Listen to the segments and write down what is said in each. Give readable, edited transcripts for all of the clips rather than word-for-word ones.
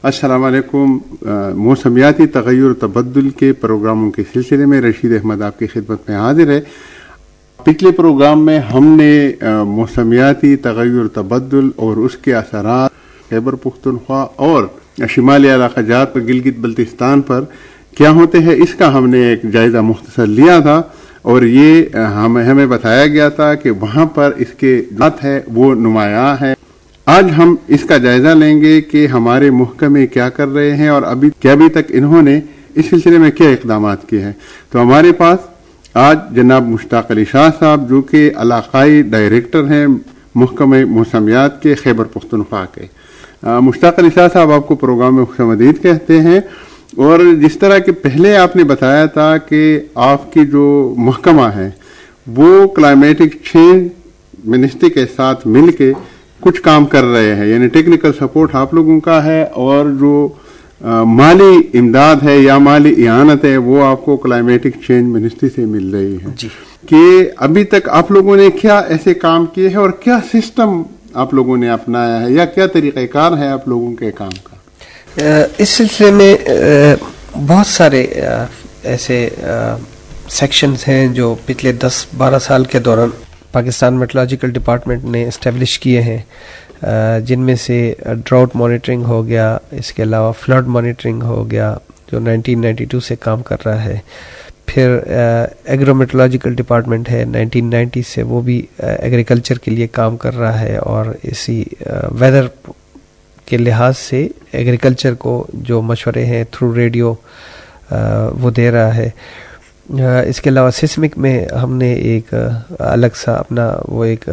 السلام علیکم. موسمیاتی تغیر و تبدل کے پروگراموں کے سلسلے میں رشید احمد آپ کی خدمت میں حاضر ہے. پچھلے پروگرام میں ہم نے موسمیاتی تغیر و تبدل اور اس کے اثرات خیبر پختونخوا اور شمالی علاقہ جات پر گلگت بلتستان پر کیا ہوتے ہیں اس کا ہم نے ایک جائزہ مختصر لیا تھا، اور یہ ہمیں بتایا گیا تھا کہ وہاں پر اس کے جات ہے وہ نمایاں ہے. آج ہم اس کا جائزہ لیں گے کہ ہمارے محکمے کیا کر رہے ہیں اور ابھی تک انہوں نے اس سلسلے میں کیا اقدامات کیے ہیں. تو ہمارے پاس آج جناب مشتاق علی شاہ صاحب جو کہ علاقائی ڈائریکٹر ہیں محکمہ موسمیات کے خیبر پختونخوا کے. مشتاق علی شاہ صاحب آپ کو پروگرام میں خوش آمدید کہتے ہیں. اور جس طرح کہ پہلے آپ نے بتایا تھا کہ آپ کی جو محکمہ ہے وہ کلائمیٹک چینج منسٹری کے ساتھ مل کے کچھ کام کر رہے ہیں، یعنی ٹیکنیکل سپورٹ آپ لوگوں کا ہے اور جو مالی امداد ہے یا مالی اعانت ہے وہ آپ کو کلائمیٹک چینج منسٹری سے مل رہی ہے. جی. کہ ابھی تک آپ لوگوں نے کیا ایسے کام کیے ہیں اور کیا سسٹم آپ لوگوں نے اپنایا ہے یا کیا طریقہ کار ہے آپ لوگوں کے کام کا؟ اس سلسلے میں بہت سارے ایسے سیکشنز ہیں جو پچھلے 10-12 سال کے دوران پاکستان میٹرولوجیکل ڈپارٹمنٹ نے اسٹیبلش کیے ہیں، جن میں سے ڈراؤٹ مانیٹرنگ ہو گیا، اس کے علاوہ فلڈ مانیٹرنگ ہو گیا جو 1992 سے کام کر رہا ہے. پھر ایگرو میٹرولوجیکل ڈپارٹمنٹ ہے 1990 سے، وہ بھی ایگریکلچر کے لیے کام کر رہا ہے اور اسی ویدر کے لحاظ سے ایگریکلچر کو جو مشورے ہیں تھرو ریڈیو وہ دے رہا ہے. اس کے علاوہ سسمک میں ہم نے ایک الگ سا اپنا وہ ایک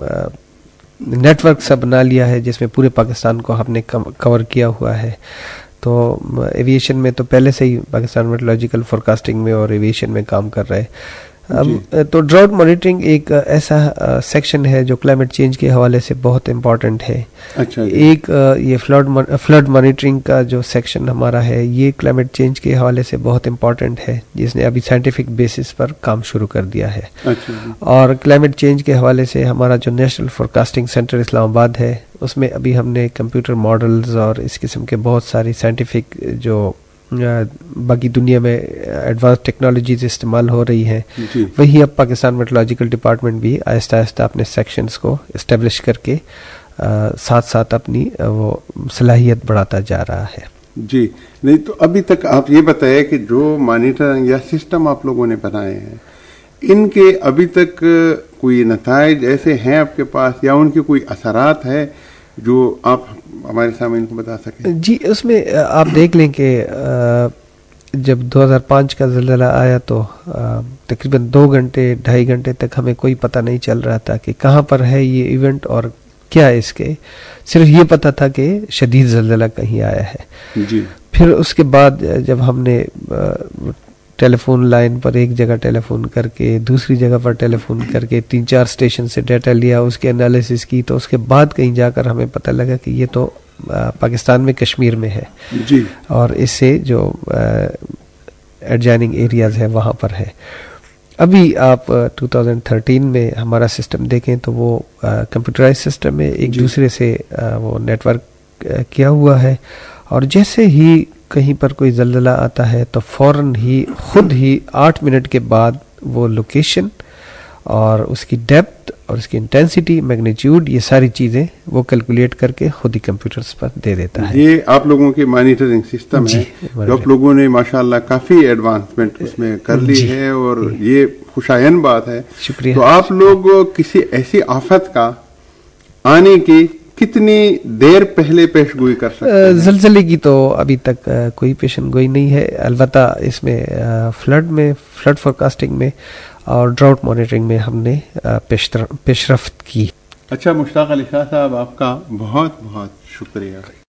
نیٹ ورک سا بنا لیا ہے جس میں پورے پاکستان کو ہم نے کور کیا ہوا ہے. تو ایویشن میں تو پہلے سے ہی پاکستان میٹرولوجیکل فورکاسٹنگ میں اور ایویشن میں کام کر رہے. اب تو ڈراؤٹ مانیٹرنگ ایک ایسا سیکشن ہے جو کلائمیٹ چینج کے حوالے سے بہت امپورٹنٹ ہے. ایک یہ فلڈ مانیٹرنگ کا جو سیکشن ہمارا ہے یہ کلائمیٹ چینج کے حوالے سے بہت امپورٹنٹ ہے، جس نے ابھی سائنٹیفک بیسس پر کام شروع کر دیا ہے. اور کلائمیٹ چینج کے حوالے سے ہمارا جو نیشنل فورکاسٹنگ سینٹر اسلام آباد ہے اس میں ابھی ہم نے کمپیوٹر ماڈلز اور اس قسم کے بہت ساری سائنٹیفک جو باقی دنیا میں ایڈوانس ٹیکنالوجیز استعمال ہو رہی ہیں وہی اب پاکستان میٹرولوجیکل ڈپارٹمنٹ بھی آہستہ آہستہ اپنے سیکشنز کو اسٹیبلش کر کے ساتھ ساتھ اپنی وہ صلاحیت بڑھاتا جا رہا ہے. جی نہیں تو ابھی تک آپ یہ بتائیں کہ جو مانیٹرنگ یا سسٹم آپ لوگوں نے بنائے ہیں ان کے ابھی تک کوئی نتائج ایسے ہیں آپ کے پاس یا ان کے کوئی اثرات ہیں جو آپ ہمارے سامنے ان کو بتا سکیں؟ جی اس میں آپ دیکھ لیں کہ جب 2005 کا زلزلہ آیا تو تقریباً 2-2.5 گھنٹے تک ہمیں کوئی پتہ نہیں چل رہا تھا کہ کہاں پر ہے یہ ایونٹ اور کیا اس کے، صرف یہ پتہ تھا کہ شدید زلزلہ کہیں آیا ہے. جی. پھر اس کے بعد جب ہم نے ٹیلی فون لائن پر ایک جگہ ٹیلی فون کر کے دوسری جگہ پر ٹیلی فون کر کے 3-4 اسٹیشن سے ڈیٹا لیا، اس کے انالیسس کی، تو اس کے بعد کہیں جا کر ہمیں پتہ لگا کہ یہ تو پاکستان میں کشمیر میں ہے. جی. اور اس سے جو ایڈجائننگ ایریاز ہے وہاں پر ہے. ابھی آپ 2013 میں ہمارا سسٹم دیکھیں تو وہ کمپیوٹرائز سسٹم ہے، ایک دوسرے سے وہ نیٹ ورک کیا ہوا ہے، اور جیسے ہی کہیں پر کوئی زلزلہ آتا ہے تو فوراً ہی خود ہی 8 منٹ کے بعد وہ لوکیشن اور اس کی ڈیپتھ اور اس کی انٹینسٹی، میگنیچیوڈ، یہ ساری چیزیں وہ کیلکولیٹ کر کے خود ہی کمپیوٹرز پر دے دیتا ہے. یہ آپ لوگوں کی مانیٹرنگ سسٹم ہے جو آپ لوگوں نے ماشاءاللہ کافی ایڈوانسمنٹ اس میں کر لی ہے اور یہ خوشائن بات ہے. شکریہ. تو آپ لوگ کسی ایسی آفت کا آنے کی کتنی دیر پہلے پیش گوئی کر سکتے ہیں؟ زلزلے کی تو ابھی تک کوئی پیشن گوئی نہیں ہے، البتہ اس میں فلڈ فورکاسٹنگ میں اور ڈراؤٹ مانیٹرنگ میں ہم نے پیش رفت کی. اچھا مشتاق علی شاہ صاحب آپ کا بہت بہت شکریہ.